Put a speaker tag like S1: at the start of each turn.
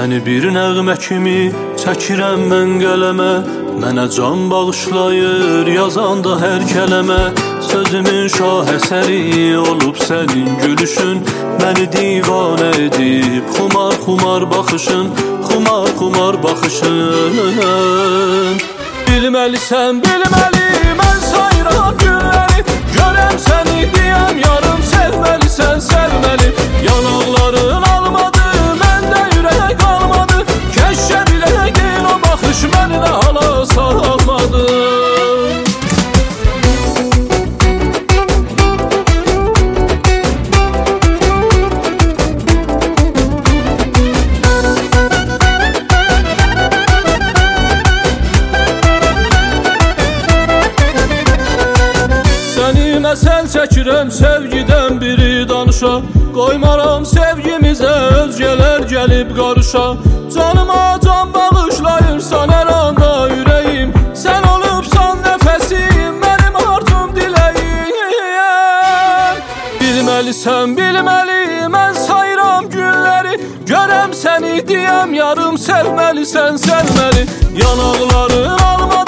S1: Səni bir nəğmə kimi çəkirəm mən qələmə, mənə can bağışlayır yazanda hər kələmə. Sözümün şahəsəri olub sənin gülüşün, məni divanə edib xumar xumar baxışın, xumar xumar baxışın. Bilməlisən, bilməli, mən sayıram günləri, görəm səni deyəm yarım, sevməlisən, sevməli. Yanaqların almadı, məndə ürək qalmadı, kəşkə biləyəydin o baxış məni də hala salmadı. Sən çəkirəm sevgidən biri danışa, qoymaram sevgimizə özgələr gəlib qarışa. Canıma can bağışlayırsan hər anda ürəyim, sən olubsan nəfəsim, mənim arzum diləyim. Bilməlisən, bilməli, mən sayıram günləri, görəm səni deyəm yarım, sevməlisən, sevməli. Yanaqların almadı,